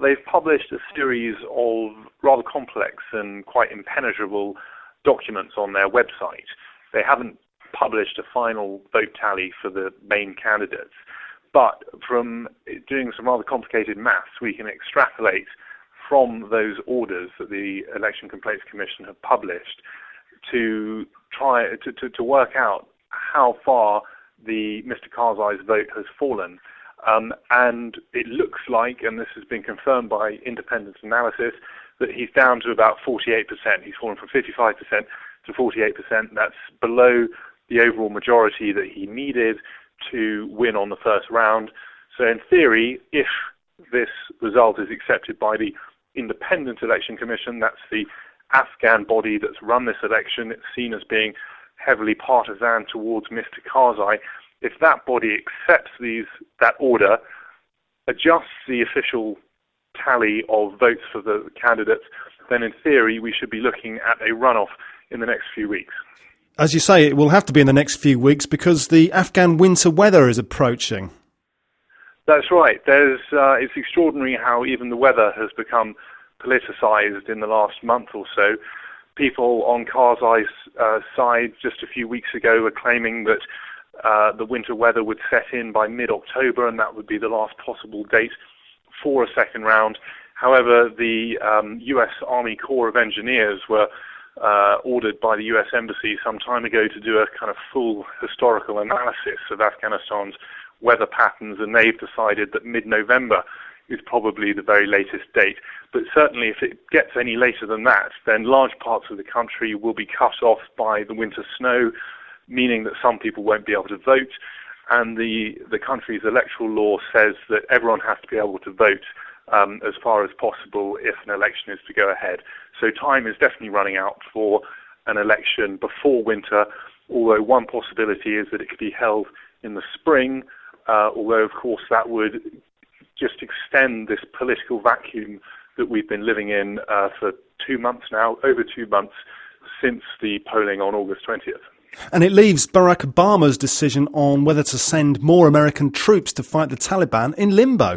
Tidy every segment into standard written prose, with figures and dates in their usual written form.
they've published a series of rather complex and quite impenetrable documents on their website. They haven't published a final vote tally for the main candidates, but from doing some rather complicated maths, we can extrapolate from those orders that the Election Complaints Commission have published to try to work out how far the Mr. Karzai's vote has fallen. And it looks like, and this has been confirmed by independent analysis, that he's down to about 48%. He's fallen from 55% to 48%. That's below the overall majority that he needed to win on the first round. So in theory, if this result is accepted by the Independent Election Commission, that's the Afghan body that's run this election, it's seen as being heavily partisan towards Mr. Karzai. If that body accepts that order, adjusts the official tally of votes for the candidates, then in theory we should be looking at a runoff in the next few weeks. As you say, it will have to be in the next few weeks because the Afghan winter weather is approaching. That's right. It's extraordinary how even the weather has become politicised in the last month or so. People on Karzai's side just a few weeks ago were claiming that the winter weather would set in by mid-October, and that would be the last possible date for a second round. However, the US Army Corps of Engineers were ordered by the US Embassy some time ago to do a kind of full historical analysis of Afghanistan's weather patterns, and they've decided that mid-November is probably the very latest date. But certainly if it gets any later than that, then large parts of the country will be cut off by the winter snow, meaning that some people won't be able to vote. And the country's electoral law says that everyone has to be able to vote as far as possible if an election is to go ahead. So time is definitely running out for an election before winter, although one possibility is that it could be held in the spring, although of course that would just extend this political vacuum that we've been living in for 2 months now, over 2 months since the polling on August 20th. And it leaves Barack Obama's decision on whether to send more American troops to fight the Taliban in limbo.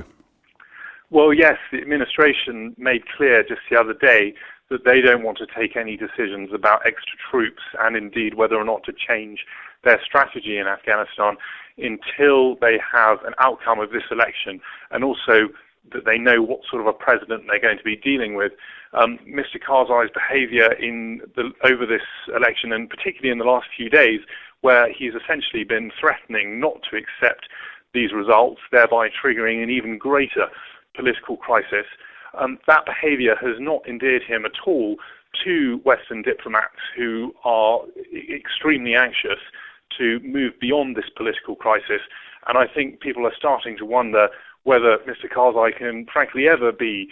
Well, yes, the administration made clear just the other day that they don't want to take any decisions about extra troops and indeed whether or not to change their strategy in Afghanistan until they have an outcome of this election, and also that they know what sort of a president they're going to be dealing with. Mr. Karzai's behaviour over this election, and particularly in the last few days, where he's essentially been threatening not to accept these results, thereby triggering an even greater political crisis, that behaviour has not endeared him at all to Western diplomats who are extremely anxious to move beyond this political crisis. And I think people are starting to wonder whether Mr. Karzai can frankly ever be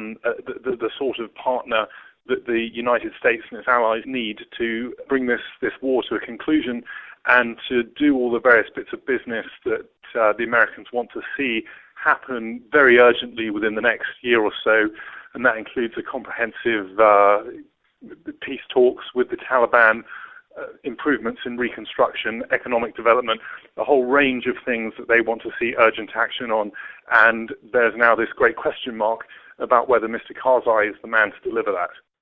the sort of partner that the United States and its allies need to bring this war to a conclusion and to do all the various bits of business that the Americans want to see happen very urgently within the next year or so. And that includes a comprehensive peace talks with the Taliban, improvements in reconstruction, economic development, a whole range of things that they want to see urgent action on. And there's now this great question mark about whether Mr. Karzai is the man to deliver that.